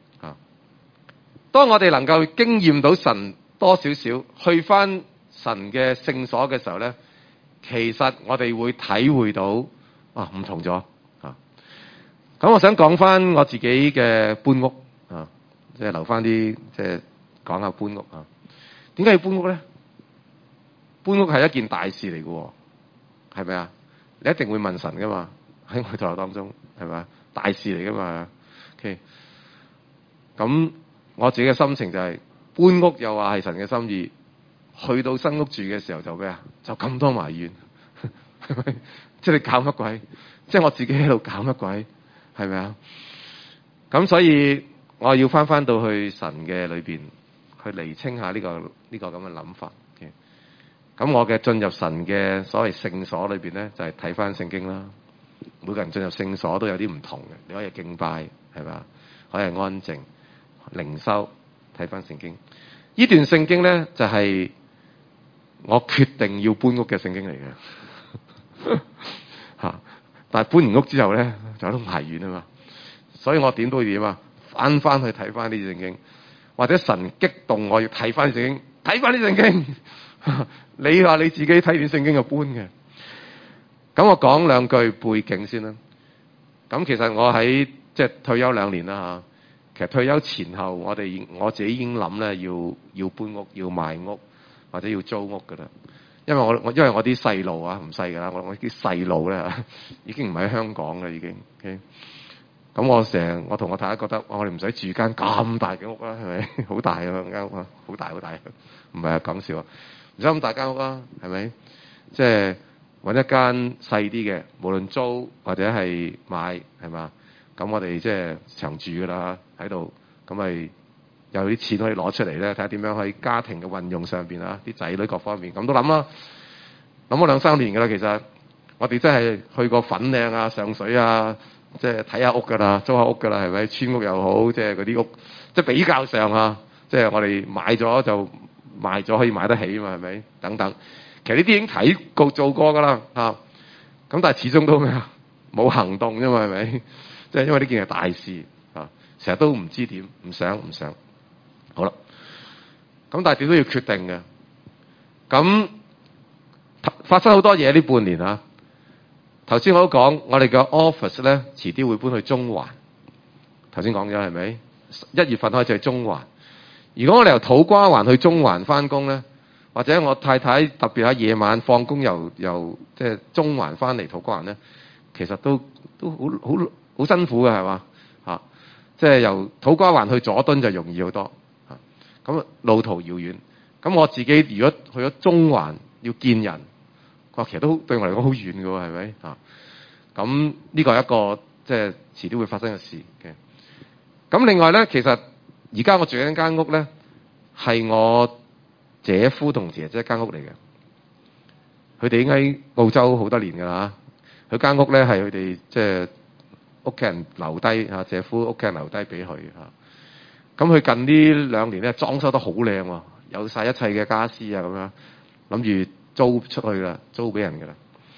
當我哋能夠經驗到神多少少，去返神嘅聖所嘅時候咧，其實我哋會體會到唔同咗啊！咁我想講返我自己嘅搬屋啊，即係留返啲即係講下搬屋啊。點解要搬屋咧？搬屋係一件大事嚟嘅，係咪啊？你一定會問神噶嘛？喺我台當中係咪啊？大事嚟噶嘛 ？OK， 咁。我自己嘅心情就係搬屋又話係神嘅心意，去到新屋住嘅時候就咩啊？就咁多埋怨，係咪？即係你搞乜鬼？即係我自己喺度搞乜鬼？係咪啊？咁所以我要翻到去神嘅裏邊，去釐清下呢個咁嘅諗法嘅。咁我嘅進入神嘅所謂聖所裏邊咧，就係睇翻聖經啦。每個人進入聖所都有啲唔同嘅，你可以敬拜，係咪啊？可以安靜。靈修睇翻聖經，呢段聖經咧就係我決定要搬屋嘅聖經嚟嘅嚇。但係搬完屋之後咧就都埋怨啊嘛，所以我點都要點啊？翻去睇翻呢啲聖經，或者神激動我要睇翻聖經，睇翻啲聖經。你話你自己睇完聖經就搬嘅，咁我講兩句背景先啦。咁其實我喺即係退休2年啦嚇。其實退休前後，我自己已經諗咧，要搬屋、要賣屋或者要租屋噶啦。因為我啲細路啊唔細噶啦，我啲細路咧已經唔喺香港啦，已經。咁、okay? 我同我太太覺得，我哋唔使住間咁大嘅屋啦，係咪？好大啊間屋啊，好大，唔係啊講笑啊，唔使咁大間屋啦，係咪？即係揾一間細啲嘅，無論租或者係買，係嘛？咁我哋即係長住噶啦喺度，咁咪有啲錢可以攞出嚟咧，睇下點樣喺家庭嘅運用上邊啊，啲仔女各方面，咁都諗啦。諗咗2-3年噶啦，其實我哋真係去過粉嶺啊、上水啊，即係睇下屋噶啦，租下屋噶啦，係咪？村屋又好，即係嗰啲屋，即係比較上啊，即係我哋買咗就賣咗可以買得起嘛，係咪？等等，其實呢啲已經睇過做過噶啦嚇，咁但係始終都咩啊？冇行動啫嘛，係咪？即係因為呢件係大事啊，成日都唔知點，唔想。好啦，咁但係點都要決定嘅。咁發生好多嘢呢半年啊。頭先我都講，我哋嘅 office 咧，遲啲會搬去中環。頭先講咗係咪？1月份開始去中環。如果我哋由土瓜灣去中環翻工咧，或者我太太特別喺夜晚放工由即係中環翻嚟土瓜灣咧，其實都好辛苦嘅係嘛嚇，即係由土瓜灣去佐敦就容易好多嚇。咁路途遙遠，咁我自己如果去咗中環要見人，其實都對我嚟講好遠嘅喎，係咪嚇？咁呢個係一個即係遲啲會發生嘅事嘅。咁另外咧，其實而家我住緊間屋咧，係我姐夫同姐姐間屋嚟嘅。佢哋已經喺澳洲好多年㗎啦。佢間屋咧係佢哋即係屋企人留低嚇，姐夫屋企人留低俾佢嚇。咁佢近呢2年咧裝修得好靚喎，有晒一切嘅家私啊咁樣，諗住租出去啦，租俾人㗎啦。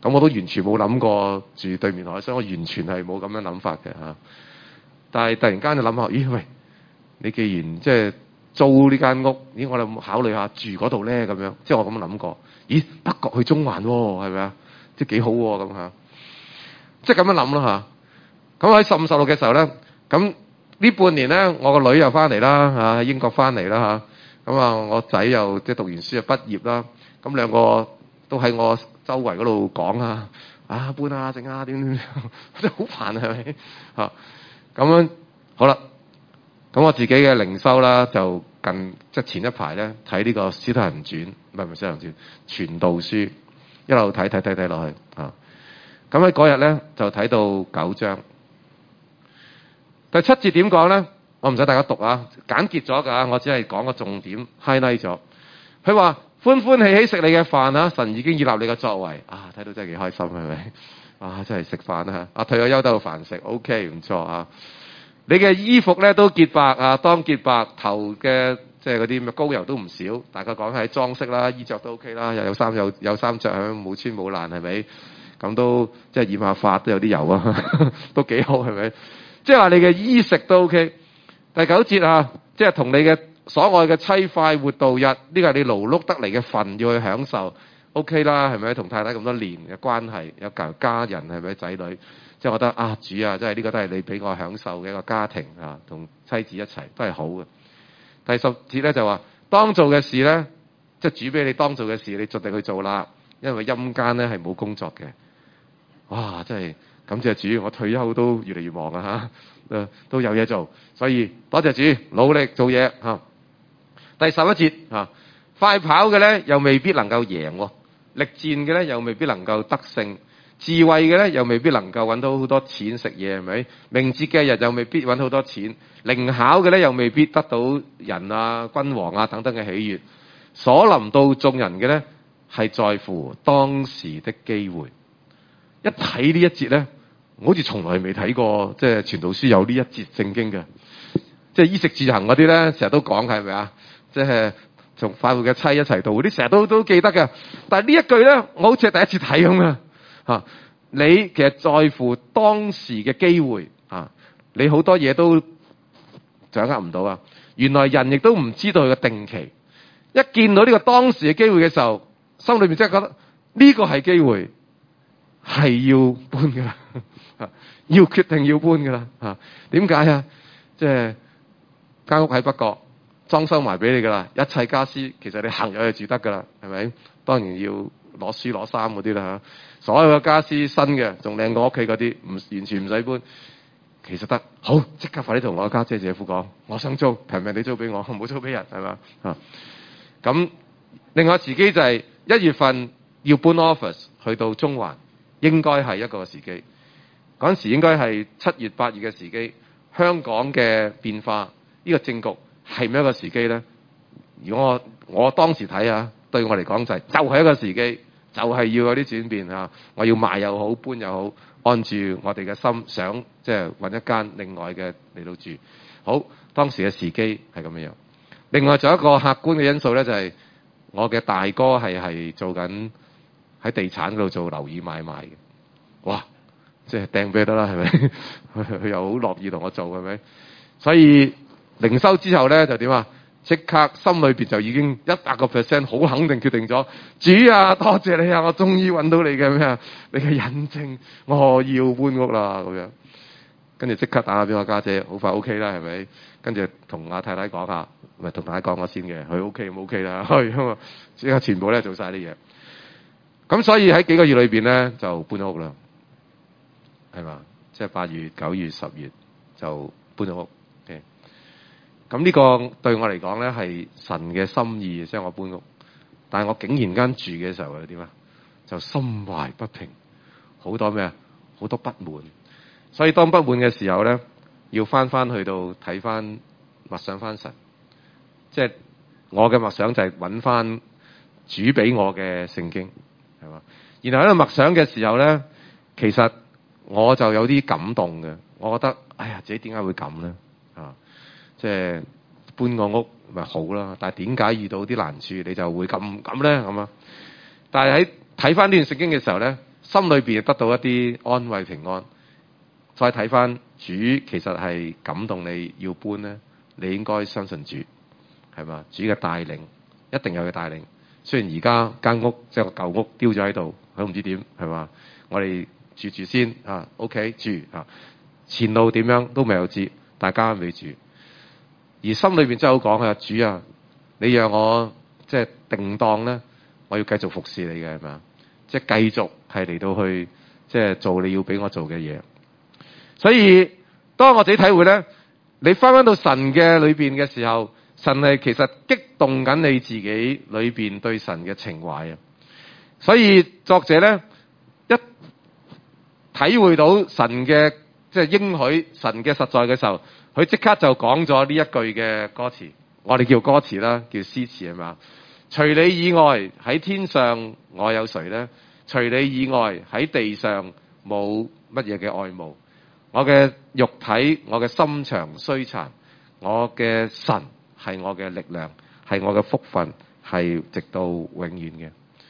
咁我都完全冇諗過住對面海，所以我完全係冇咁樣諗法嘅嚇。但係突然間就諗下，咦喂，你既然即係租呢間屋，咦我哋考慮下住嗰度咧咁樣，即係我咁樣諗過。咦北角去中環喎，係咪啊？即係幾好喎咁嚇，即係咁樣諗啦嚇。咁喺15、16嘅時候咧，咁呢半年咧，我個女又翻嚟啦嚇，喺英國翻嚟啦嚇。咁啊，我仔又即係讀完書就畢業啦。咁兩個都喺我周圍嗰度講啊，搬啊整啊點點，真係好煩係咪嚇？咁樣好啦，咁我自己嘅靈修啦，就即係前一排咧睇呢個《使徒行傳》，唔係《使徒行傳》，傳道書一路睇落去啊。咁喺嗰日咧就睇到9章，第7節點講咧？我唔使大家讀啊，簡潔咗㗎，我只係講個重點 highlight 咗。佢話歡歡喜喜食你嘅飯啊，神已經建立你嘅作為啊，睇到真係幾開心係咪？啊，真係食飯啊！退咗休都有飯食 ，OK 唔錯啊！你嘅衣服咧都潔白啊，當潔白，頭嘅即係嗰啲咩膏油都唔少。大家講係裝飾啦，衣着都 OK 啦，又有衫有衫著，冇穿冇爛係咪？咁都即係染下髮都有啲油啊，都幾好係咪？即係話你嘅衣食都 OK。第9節啊，即係同你嘅所愛嘅妻快活度日，呢個係你勞碌得嚟嘅份，要去享受 OK 啦，係咪？同太太咁多年嘅關係，有家人係咪？仔女，即係我覺得啊，主啊，即係呢個都係你俾我享受嘅一個家庭啊，同妻子一齊都係好嘅。第10節咧就話，當做嘅事咧，即係主俾你當做嘅事，你盡力去做啦，因為陰間咧係冇工作嘅。哇！真係感謝主，我退休都越嚟越忙啊嚇，都有嘢做，所以多謝主，努力做嘢嚇。第11節嚇，快跑嘅咧又未必能夠贏喎，力戰嘅咧又未必能夠得勝，智慧嘅咧又未必能夠揾到好多錢食嘢係咪？明節嘅日又未必揾好多錢，靈巧嘅咧又未必得到人啊、君王啊等等嘅喜悅。所臨到眾人嘅咧係在乎當時的機會。一睇呢一節咧，我好似從來未睇過，即係傳道書有呢一節聖經嘅，即係衣食住行嗰啲咧，成日都講係咪啊？即係同快活嘅妻一齊到嗰啲，成日都記得嘅。但係呢一句咧，我好似係第一次睇咁嘅嚇。你其實在乎當時嘅機會嚇，你好多嘢都掌握唔到啊。原來人亦都唔知道佢嘅定期。一見到呢個當時嘅機會嘅時候，心裏面真係覺得呢個係機會。係要搬噶啦，要決定要搬噶啦嚇。點解啊？即係間屋喺北角，裝修埋俾你噶啦，一切家私其實你行入去住得噶啦，係咪？當然要攞書攞衫嗰啲啦嚇。所有嘅家私新嘅，仲靚過屋企嗰啲，完全唔使搬。其實得好，即刻快啲同我家姐姐夫講，我想租，平平你租俾我，唔好租俾人，係嘛嚇？咁另外自己就係1月份要搬 office 去到中環。應該係一個時機，嗰陣時應該係7月8月嘅時機。香港嘅變化，呢個政局係咪一個時機咧？如果我當時睇下，對我嚟講就係一個時機，就係要有啲轉變啊！我要賣又好，搬又好，按住我哋嘅心想，即係揾一間另外嘅嚟到住。好，當時嘅時機係咁樣。另外仲有一個客觀嘅因素咧，就係我嘅大哥係做緊。喺地產嗰度做樓宇買賣嘅，哇！即係掟俾得啦，係咪？佢又好樂意同我做，係咪？所以靈修之後咧就點啊？即刻心裏邊就已經100%好肯定決定咗，主啊，多謝你啊！我終於揾到你嘅咩啊？你嘅印證，我要搬屋啦咁樣。跟住即刻打下俾我家姐，好快 OK 啦，係咪？跟住同阿太太講下，咪同大家講我先嘅，佢 OK 唔 OK 啦？去即刻全部咧做晒啲嘢。咁所以喺幾個月裏邊咧就搬咗屋啦，係嘛？即係8月、9月、10月就搬咗屋。咁呢個對我嚟講咧係神嘅心意，即係我搬屋。但係我竟然間住嘅時候係點啊？就心懷不平，好多咩啊？好多不滿。所以當不滿嘅時候咧，要翻去到睇翻默想翻神，即係我嘅默想就係揾翻主俾我嘅聖經。係嘛？然後喺度默想嘅時候咧，其實我就有啲感動嘅。我覺得，哎呀，自己點解會咁咧？啊，即係搬個屋咪好啦，但係點解遇到啲難處你就會咁咧？咁啊？但係喺睇翻呢段聖經嘅時候咧， 心裏邊得到一啲安慰平安。再睇翻主其實係感動你要搬咧，你應該相信主，係嘛？主嘅帶領一定有佢帶領。雖然而家間屋即係個舊屋丟咗喺度，佢唔知點，係嘛？我哋住先啊 ，OK 住啊，前路點樣都未有知，大家未住。而心裏邊真係好講啊，主啊，你讓我即係定當咧，我要繼續服侍你嘅，係嘛？即係繼續係嚟到去即係做你要俾我做嘅嘢。所以當我自己體會咧，你翻到神嘅裏邊嘅時候，神係其實激動緊你自己裏邊對神嘅情懷啊。所以作者咧一體會到神嘅即係應許神嘅實在嘅時候，佢即刻就講咗呢一句嘅歌詞，我哋叫歌詞啦，叫詩詞係嘛？除你以外喺天上我有誰呢？除你以外喺地上冇乜嘢嘅愛慕。我嘅肉體，我嘅心腸衰殘，我嘅神係我嘅力量，係我嘅福分，係直到永遠嘅。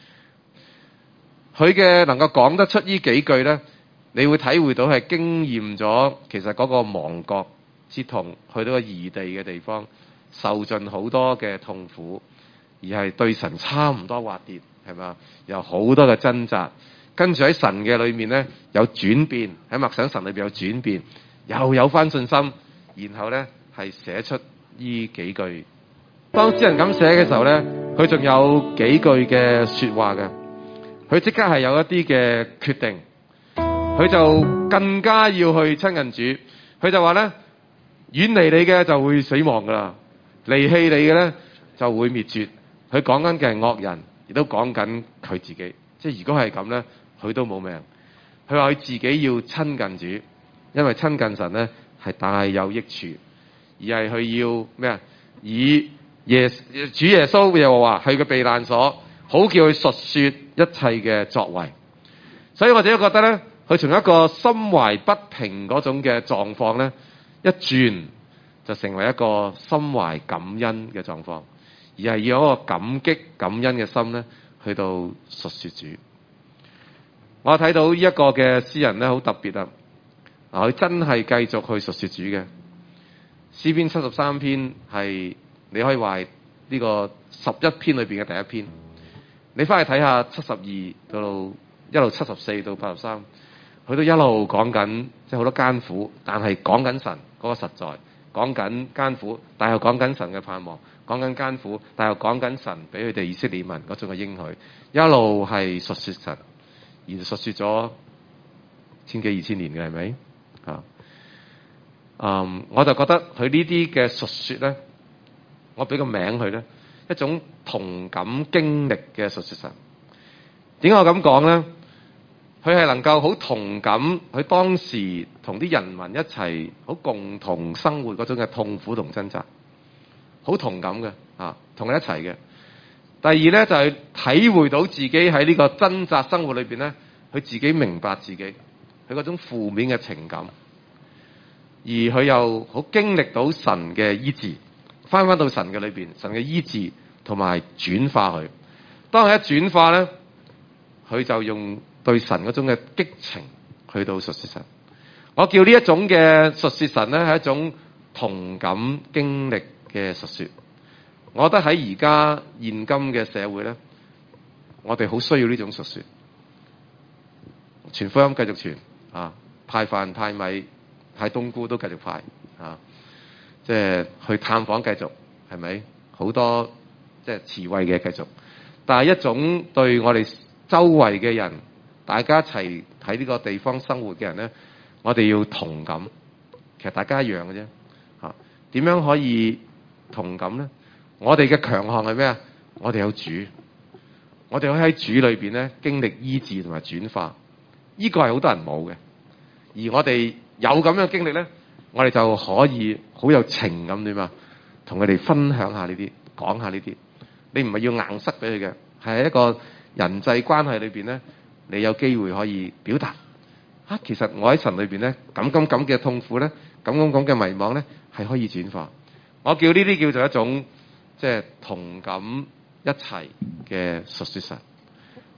佢嘅能夠講得出呢幾句咧，你會體會到係經驗咗其實嗰個亡國之痛，去到個異地嘅地方，受盡好多嘅痛苦，而係對神差唔多滑跌，係嘛？有好多嘅掙扎。跟住喺神嘅裏面咧有轉變，喺默想神裏邊有轉變，又有翻信心，然後咧係寫出呢幾句。當詩人咁寫嘅時候咧，佢仲有幾句嘅說話嘅，佢即刻係有一啲嘅決定，佢就更加要去親近主。佢就話咧，遠離你嘅就會死亡噶啦，離棄你嘅咧就會滅絕。佢講緊嘅係惡人，亦都講緊佢自己。即係如果係咁咧，佢都冇命。佢話佢自己要親近主，因為親近神咧係大有益處，而係佢要咩啊？以主耶穌又話係個避難所，好叫佢述說一切嘅作為。所以我自己覺得咧，佢從一個心懷不平嗰種嘅狀況咧，一轉就成為一個心懷感恩嘅狀況，而係要有一個感激感恩嘅心咧，去到述說主。我睇到呢一個嘅詩人咧，好特別啊！佢真係繼續去述說主嘅。詩篇73篇係你可以話呢個11篇裏邊嘅第一篇。你翻去睇下72到一路74到83，佢都一路講緊即係好多艱苦，但係講緊神嗰個實在，講緊艱苦，但係又講緊神嘅盼望，講緊艱苦，但係又講緊神俾佢哋以色列民嗰種嘅應許，一路係述說神。而述說咗千幾2000年嘅係咪啊？我就覺得佢呢啲嘅述說咧，我俾個名佢咧，一種同感經歷嘅述說神。點解我咁講咧？佢係能夠好同感，佢當時同啲人民一齊好共同生活嗰種嘅痛苦同掙扎，好同感嘅啊，同佢一齊嘅。第二咧就係體會到自己喺呢個掙扎生活裏邊咧，佢自己明白自己佢嗰種負面嘅情感，而佢又好經歷到神嘅醫治，翻到神嘅裏邊，神嘅醫治同埋轉化佢。當佢一轉化咧，佢就用對神嗰種嘅激情去到述說神。我叫呢一種嘅述說神咧，係一種同感經歷嘅述說。我覺得喺而家現今嘅社會咧，我哋好需要呢種述說。傳福音繼續傳啊，派飯派米派冬菇都繼續派啊，即係去探訪繼續係咪？好多即係慈惠嘅繼續，但係一種對我哋周圍嘅人，大家一齊喺呢個地方生活嘅人咧，我哋要同感。其實大家一樣嘅啫嚇。點樣可以同感咧？我哋嘅強項係咩啊？我哋有主，我哋可以喺主裏邊咧經歷醫治同埋轉化。呢個係好多人冇嘅，而我哋有咁樣經歷咧，我哋就可以好有情咁點啊，同佢哋分享下呢啲，講下呢啲。你唔係要硬塞俾佢嘅，係喺一個人際關係裏邊咧，你有機會可以表達。其實我喺神裏邊咧，咁嘅痛苦咧，咁嘅迷惘咧，係可以轉化。我叫呢啲叫做一種即係同感一齊嘅述說神。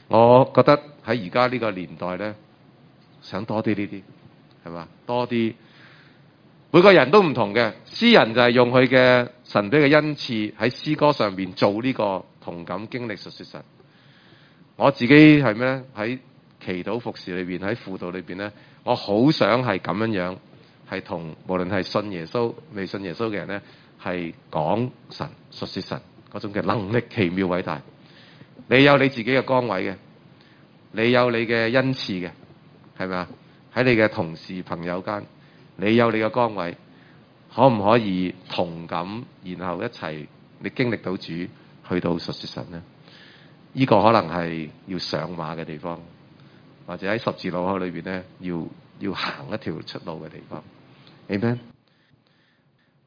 我覺得喺而家呢個年代咧，想多啲呢啲，係嘛？多啲，每個人都唔同嘅。詩人就係用佢嘅神俾嘅恩賜喺詩歌上面做呢個同感經歷述說神。我自己係咩咧？喺祈禱服侍裏邊，喺輔導裏邊咧，我好想係咁樣，係同無論係信耶穌、未信耶穌嘅人咧，係講神、述說神嗰種嘅能力奇妙偉大。你有你自己嘅崗位嘅，你有你嘅恩賜嘅，係咪啊？喺你嘅同事朋友間，你有你嘅崗位，可唔可以同感，然後一齊你經歷到主去到述說神呢？呢個可能係要上馬嘅地方，或者喺十字路口裏邊咧，要行一條出路嘅地方。Amen。